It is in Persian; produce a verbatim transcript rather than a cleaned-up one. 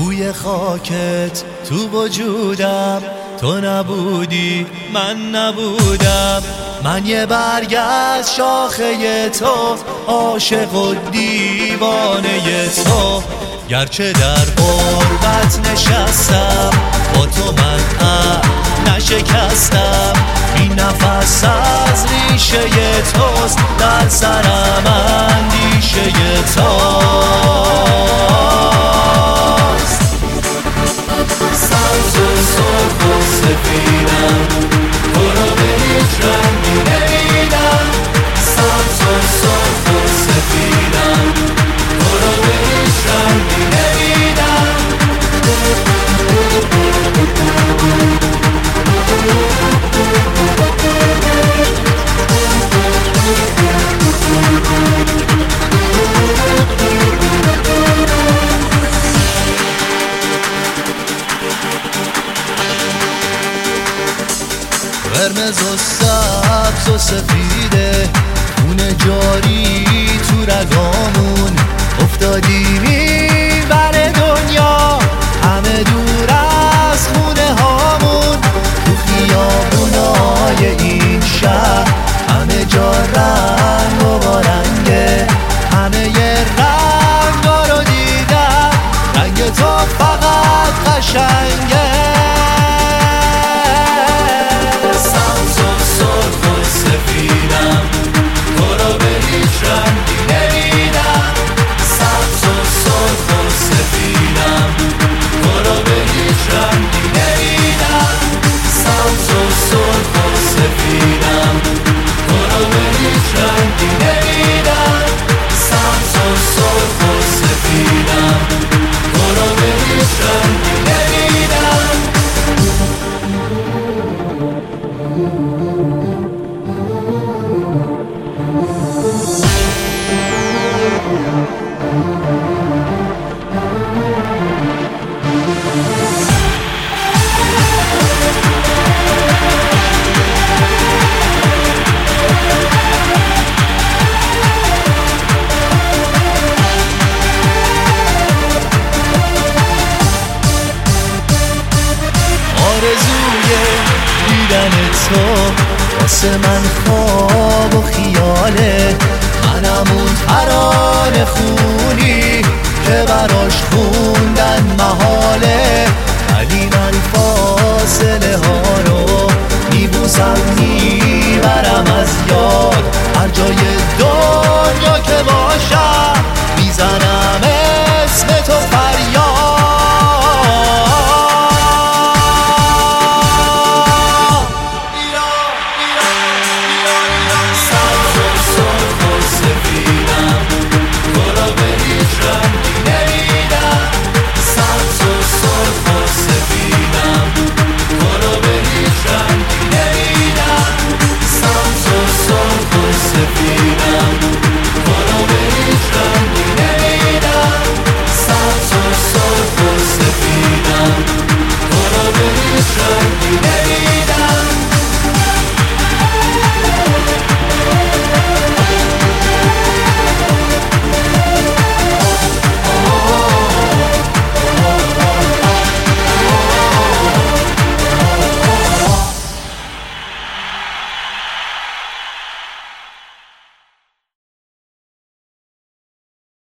بوی خاکت تو وجودم، تو نبودی من نبودم. من یه برگ از شاخه تو، عاشق و دیوانه تو. گرچه در غربت نشستم، با تو من عهد نشکستم. این نفس از ریشه توست، در سرم اندیشه توست. سبز و سرخ و سفیدم، تو رو به هیچ رنگی نمیدم. سبز و سرخ و سفیدم، تو رو به هیچ رنگی نمیدم. قرمز و سبز و سفیده، خون جاری تو رگامون. افتادیم این بر دنیا، همه دور از خونه هامون. تو خیابونای این شهر، همه جا رنگ و بارنگه. همه یه رنگا رو دیدن، رنگ تو فقط قشنگه. آرزوی دیدن تو واسه من خواب و خیاله. منم اون ترانه خوب